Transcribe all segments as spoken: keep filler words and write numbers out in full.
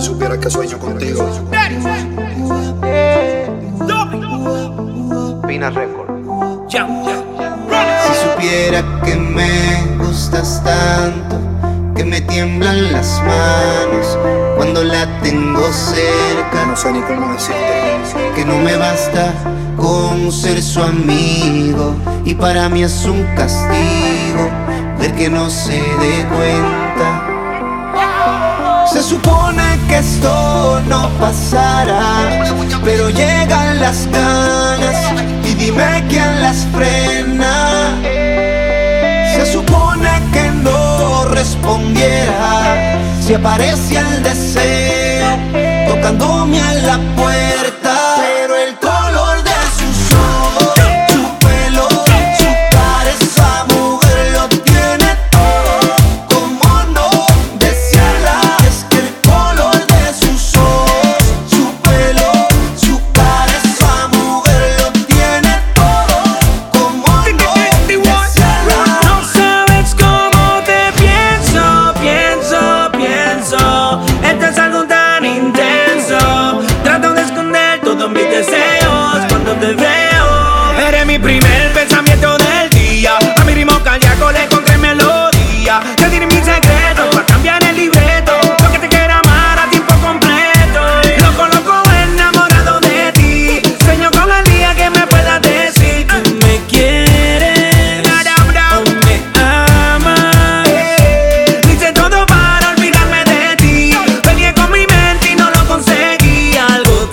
Si supieras que sueño contigo. Pina Record. Si supiera que me gustas tanto, que me tiemblan las manos cuando la tengo cerca. No sé ni cómo decirte. Que no me basta con ser su amigo, y para mí es un castigo ver que no se dé cuenta. Se supone que esto no pasará, pero llegan las ganas y dime quién las frena. Se supone que no respondiera si aparece el deseo tocándome a la puerta. Pero el color de sus ojos, su pelo, su cara, esa mujer lo tiene todo. ¿Cómo no desearla? Es que el color de sus ojos, su pelo, su cara, esa mujer lo tiene todo. ¿Cómo no desearla? No sabes cómo te pienso, pienso, pienso. Esto es algo tan intenso. Trato de esconder todos mis deseos cuando te veo. Eres mi primer pensamiento del día. A mi ritmo cardíaco le encontré melodía. Te diré mis secretos para cambiar el libreto. Lo que te quiero amar a tiempo completo. Loco, loco, enamorado de ti. Sueño con el día que me puedas decir tú me quieres o me amas. Hice todo para olvidarme de ti. Peleé con mi mente y no lo conseguí. Algo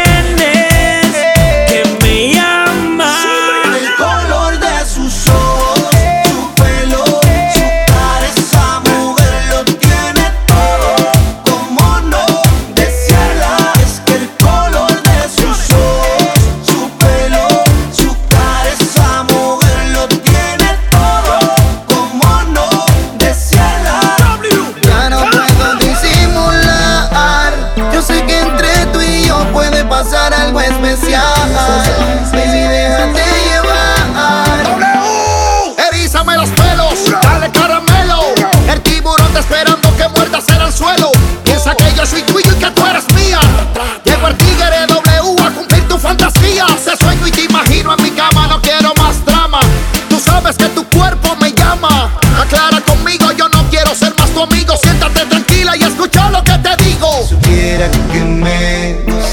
tienes que me llama. El color de sus ojos, su pelo, su cara, esa mujer lo tiene todo. ¿Cómo no desearla? Es que el color de sus ojos, su pelo, su cara, esa mujer lo tiene todo. ¿Cómo no desearla? Ya no puedo disimular. Yo sé que entre tú y yo puede pasar algo especial. Baby, déjate llevar. Erízame los pelos, dale caramelo. El tiburón está esperando que muerdas en el suelo. Piensa que yo soy tuyo y que tú eres mía. Llego el tigre W a cumplir tu fantasía. Te sueño y te imagino en mi cama, no quiero más drama. Tú sabes que tu cuerpo me llama. Aclara conmigo, yo no quiero ser más tu amigo. Siéntate tranquila y escucha lo que te digo. Supiera que me